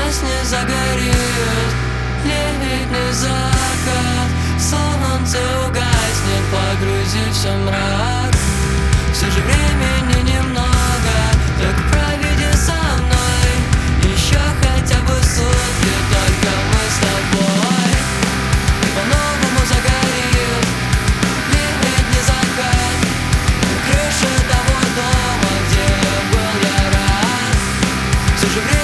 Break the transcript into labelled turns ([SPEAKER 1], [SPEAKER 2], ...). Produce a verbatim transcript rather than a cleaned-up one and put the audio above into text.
[SPEAKER 1] нас не загорит летний закат. Солнце угаснет, погрузив все в мрак. Все же времени немного, так проведи со мной еще хотя бы сутки, только мы с тобой. И по-новому загорит летний закат на крыше того дома, где был я рад. Все же время